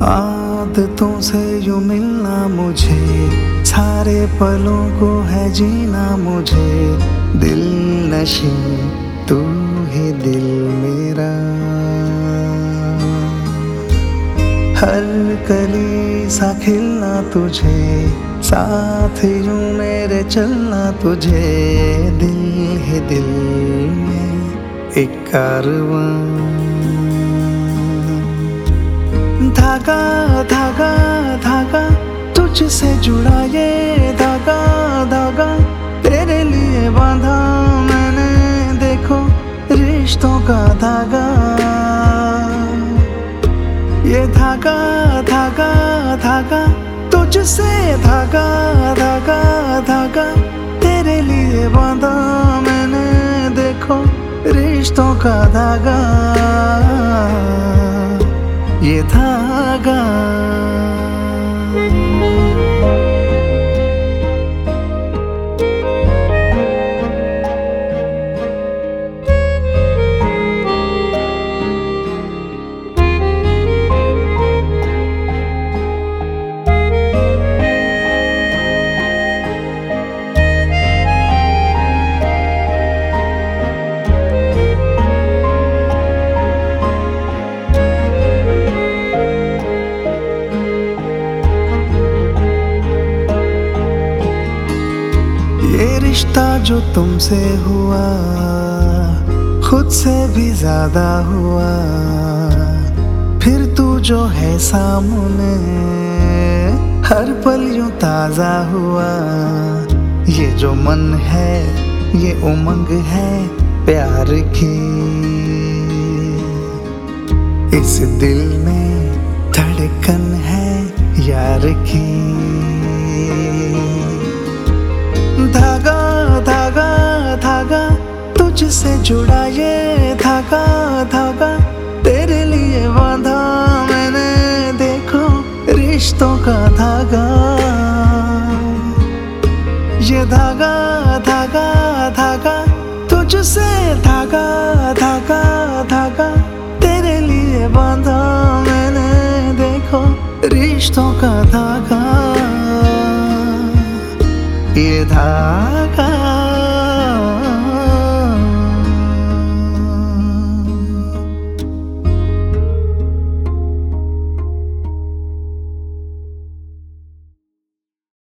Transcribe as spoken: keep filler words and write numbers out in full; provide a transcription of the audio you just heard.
आदतों से यूं मिलना मुझे, सारे पलों को है जीना मुझे। दिल नशी तू ही दिल मेरा, हर कली सा खिलना तुझे, साथ यूं मेरे चलना तुझे। दिल ही दिल में एक कारवां, धागा धागा धागा तुझसे जुड़ा ये धागा धागा, तेरे लिए बांधा मैंने देखो रिश्तों का धागा। ये धागा धागा धागा तुझसे धागा धागा धागा, तेरे लिए बांधा मैंने देखो रिश्तों का धागा। ये धागा ये रिश्ता जो तुमसे हुआ खुद से भी ज्यादा हुआ, फिर तू जो है सामने हर पल यूं ताजा हुआ। ये जो मन है ये उमंग है प्यार की, इस दिल में धड़कन है यार की। धागा धागा धागा तुझसे जुड़ा ये धागा धागा, तेरे लिए बांधा मैंने देखो रिश्तों का धागा। ये धागा धागा धागा तुझसे धागा धागा धागा, तेरे लिए बांधा मैंने देखो रिश्तों का धागा। ये धागा